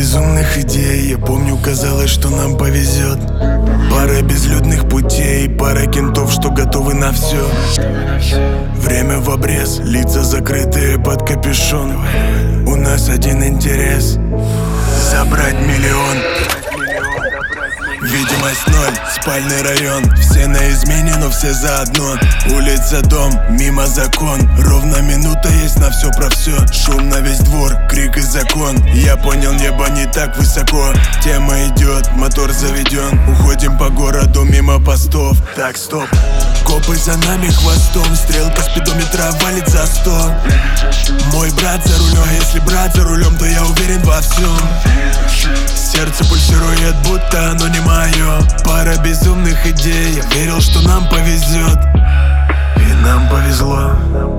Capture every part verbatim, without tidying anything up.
безумных идей. Я помню, казалось, что нам повезет. Пара безлюдных путей, пара кентов, что готовы на все. Время в обрез, лица закрытые под капюшон. У нас один интерес — забрать миллион. Видимость ноль, спальный район. Все на измене, но все заодно. Улица, дом, мимо закон. Ровно минута есть на все про все. Шум на весь двор, крик и закон. Я понял, небо не так высоко. Тема идет, мотор заведен. Уходим по городу мимо постов. Так, стоп. Копы за нами хвостом. Стрелка спидометра валит за сто. Мой брат за рулем. А если брат за рулем, то я уверен во всем. Сердце пульсирует, будто оно не мое. Пара безумных идей. Я верил, что нам повезет, и нам повезло.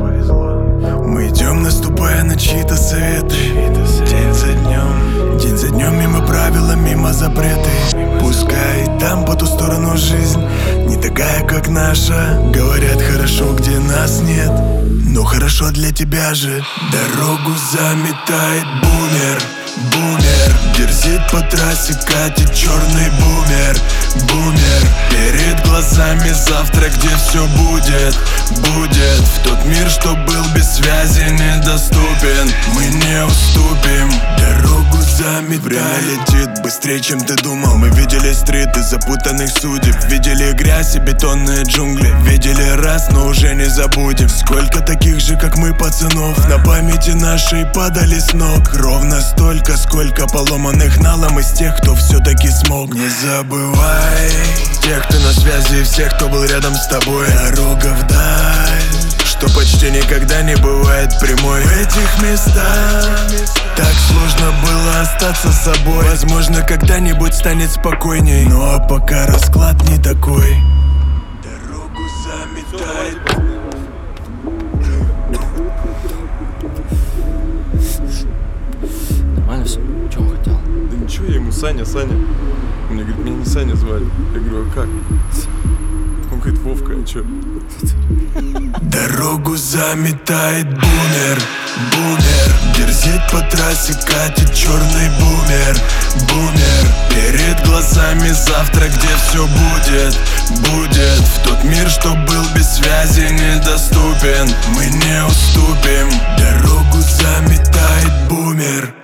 Мы идем, наступая на чьи-то советы. День за днем, день за днем, мимо правила, мимо запреты. Пускай там по ту сторону жизнь не такая, как наша. Говорят, хорошо, где нас нет, но хорошо для тебя же. Дорогу заметает бумер. Бумер дерзит по трассе, катит черный бумер. Бумер перед глазами завтра, где все будет. Будет в тот мир, что был без связи недоступен. Мы не уступим. Дорогу заметает. Время летит быстрее, чем ты думал. Мы видели стриты запутанных судеб. Видели грязь и бетонные джунгли. Видели раз, но уже не забудем. Сколько таких же, как мы, пацанов на памяти нашей падали с ног. Ровно столько, сколько поломанных налом из тех, кто все-таки смог. Не забывай тех, кто на связи, и всех, кто был рядом с тобой. Дорога вдаль, что почти никогда не бывает прямой. В этих местах так сложно было остаться собой. Возможно, когда-нибудь станет спокойней, ну а пока расклад не такой. Дорогу заметает. Нормально все? Че он хотел? Да ничего, я ему Саня, Саня. Он мне говорит, меня не Саня звали. Я говорю, а как? Он говорит, Вовка, а чё? Дорогу заметает бумер. Бумер дерзит по трассе, катит черный бумер. Бумер перед глазами завтра, где все будет. Будет в тот мир, что был без связи недоступен. Мы не уступим. Дорогу заметает бумер.